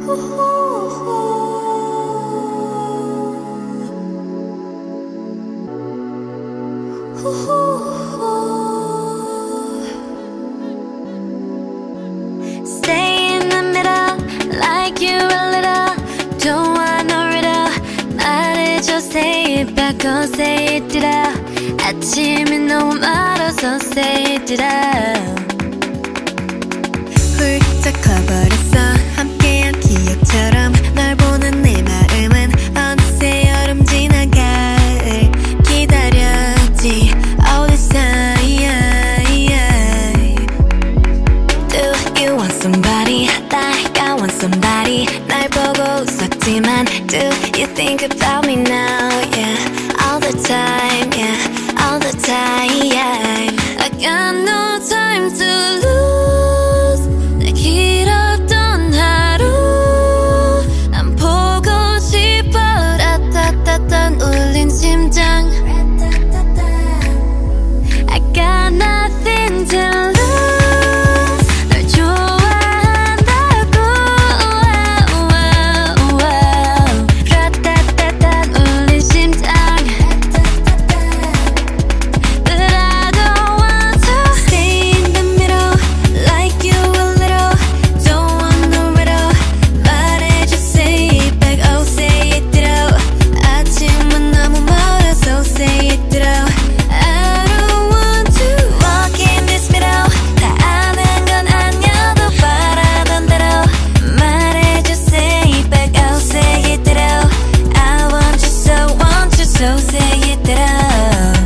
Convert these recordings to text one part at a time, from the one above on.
Stay in the middle, like you a little. Don't want no riddle. 말해줘, say it back, oh say it out. 아침이 너무 멀어서 say it out. 훌쩍 커버렸어 함께한 기억처럼 널 보는 내 마음은 어느새 여름 지나 가을 기다렸지 all this time. Do you want somebody like I want somebody 날 보고 웃었지만 do you think about me now yeah all the time yeah all the time. I got no time to lose 내 길었던 하루 난 보고 싶어 라따따따 울린 심장 I got nothing to lose 널 좋아한다고 라따따따 울린 심장 But I don't want to stay in the middle like you a little don't want no riddle 말해줘 say it back oh say it out 아침은 너무 멀어서 say it out I don't want to walk in this middle 다 아는 건 아니어도 바라던 대로 말해줘 say it back oh say it out I want you so say it out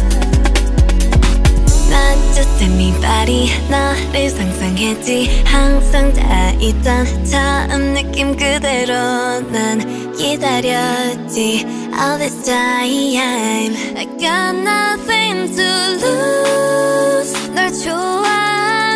Not just anybody 너를 상상했지 항상 다 있던 처음 느낌 그대로 난 기다렸지 all this time I got nothing to lose 널 좋아한다고